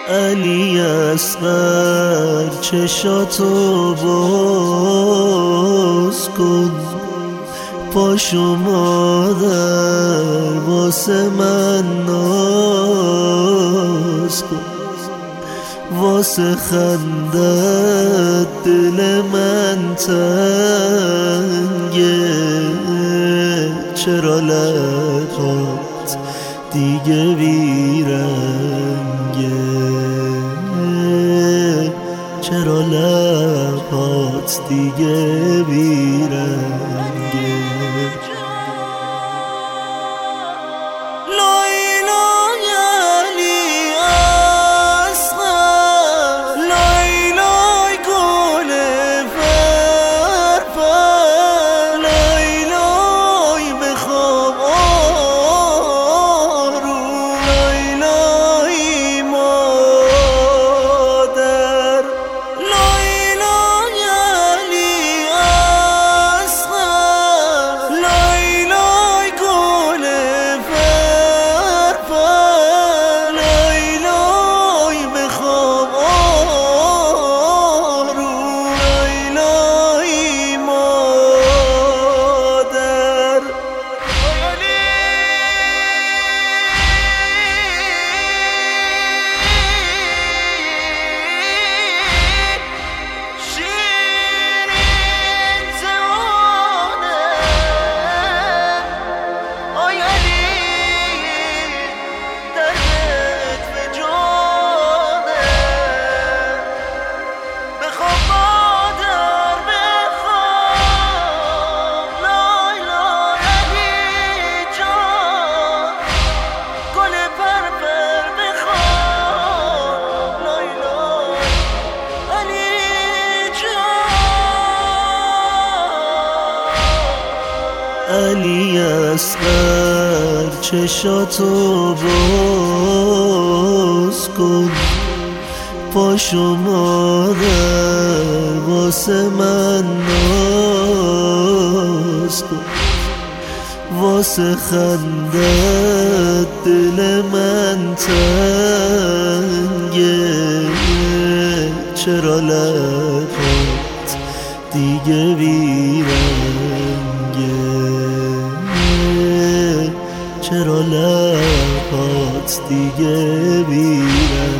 علی اصغر چشاتو باز کن، پاشو مادر واسه من ناز کن، واسه خندت دل من تنگه، چرا لبات دیگه بیرنگه، چرا لبات دیگه بیرنگه. علی اصغر چشاتو باز کن، پاشو مادر واسه من ناز کن، واسه خندت دل من تنگه، چرا لبات دیگه بیرنگه، چرا لبات دیگه بیرنگه.